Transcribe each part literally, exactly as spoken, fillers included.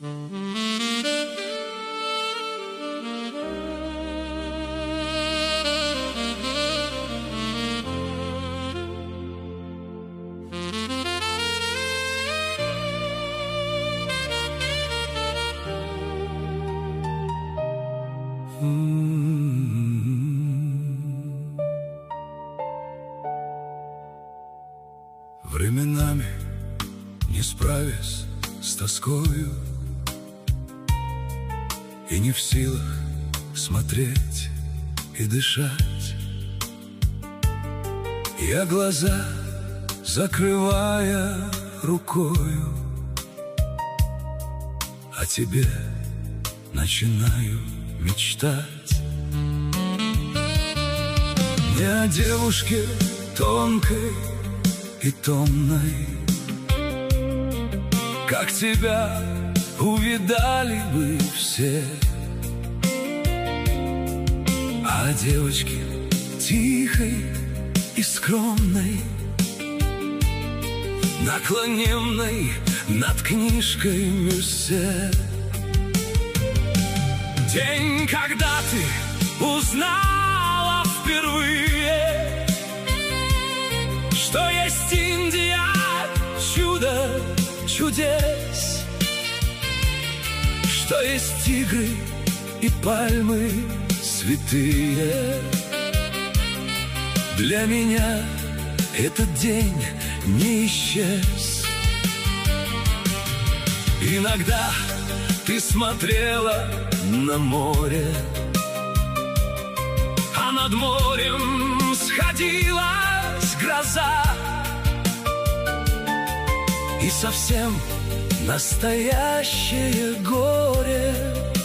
Временами, не справясь с тоскою и не в силах смотреть и дышать, я глаза закрывая рукою о тебе начинаю мечтать. Не о девушке тонкой и томной, как тебя увидали бы все, а о девочке тихой и скромной, наклоненной над книжкой Мюссе. День, когда ты узнала впервые, что есть Индия, чудо чудес, что есть тигры и пальмы святые. Для меня этот день не исчез. Иногда ты смотрела на море, а над морем сходилась гроза, и совсем настоящее горе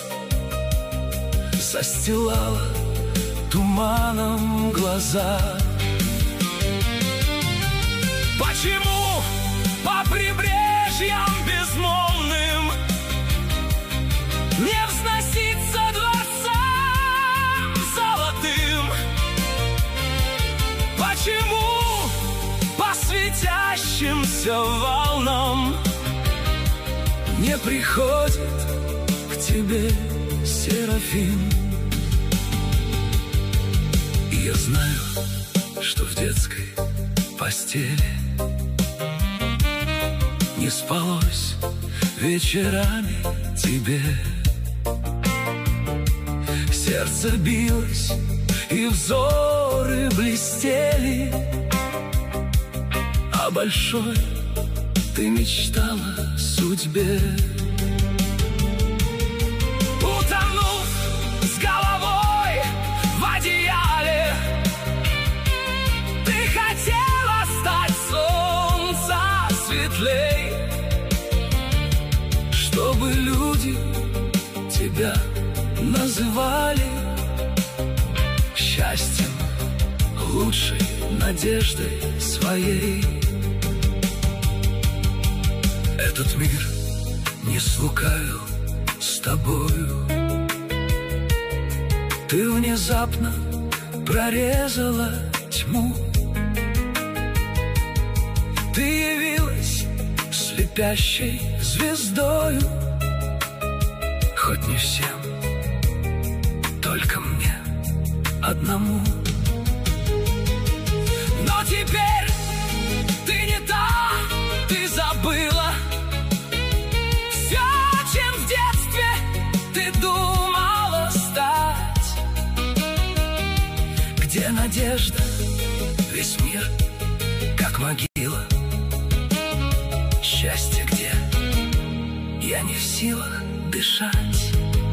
застилало туманом глаза. Почему по прибрежьям безмолвным не взноситься дворцам золотым? Почему по светящимся волнам не приходит к тебе Серафим? И я знаю, что в детской постели не спалось вечерами тебе. Сердце билось и взоры блестели, о большой ты мечтала судьбе. Утонув с головой в одеяле, ты хотела стать солнца светлей, чтобы люди тебя называли счастьем, лучшей надеждой своей. Этот мир не слукавил с тобою, ты внезапно прорезала тьму. Ты явилась слепящей звездою, хоть не всем, только мне одному. Но теперь ты не та, ты забыла все, чем в детстве ты думала стать. Где надежда, весь мир как могила. Счастье где, я не в силах дышать.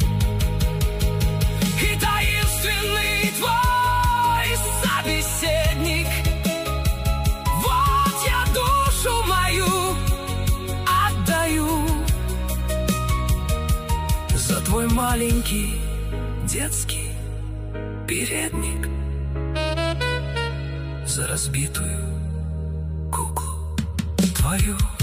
И таинственный твой собеседник, вот я душу мою отдаю за твой маленький детский передник, за разбитую куклу твою.